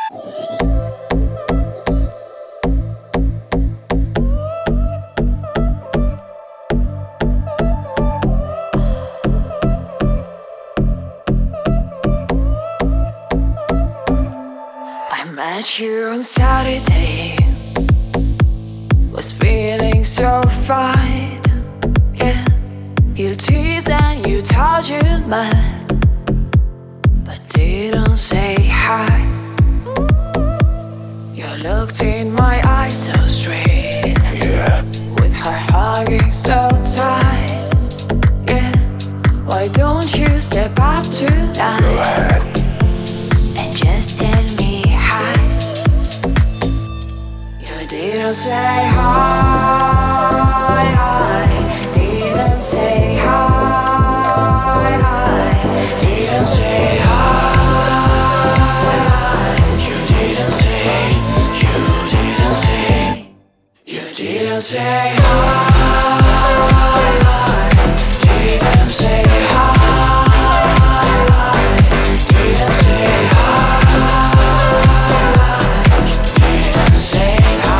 I met you on Saturday, was feeling so fine. Yeah, you teased and you told you'd mind, but didn't say hi. You looked in my eyes so straight, Yeah, with her hugging so tight. Yeah, why don't you step up go tonight ahead. and just tell me hi? You didn't say hi, didn't say hi, didn't say hi. You didn't say, you didn't say, you didn't say hi, didn't say hi, didn't say hi, didn't say hi.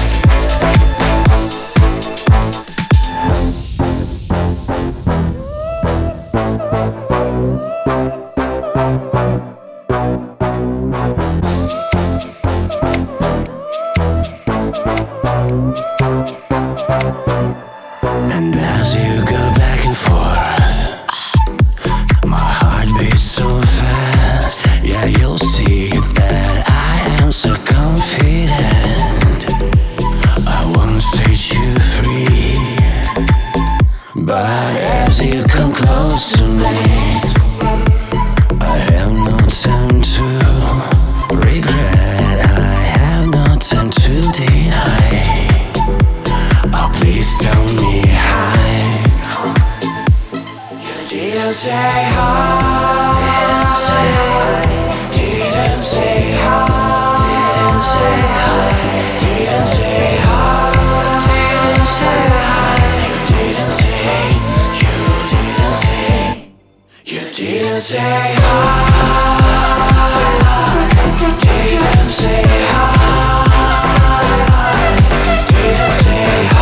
And as you go back and forth, my heart beats so fast. Yeah, you'll see that I am so confident. I won't set you free, but as you come close to me, I have no time to regret. I have no time to deny. Oh, please tell me hi. You didn't say hi, didn't say hi, didn't say hi, didn't say hi, didn't say hi. You didn't say, you didn't say, you didn't say hi, didn't say hi, didn't say hi.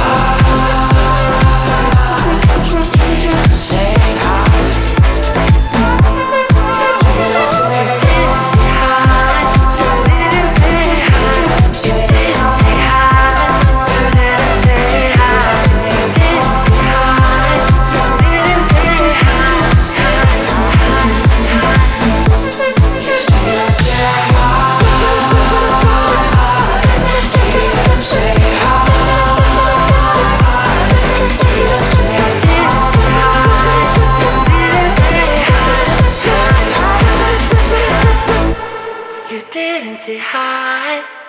You didn't say hi.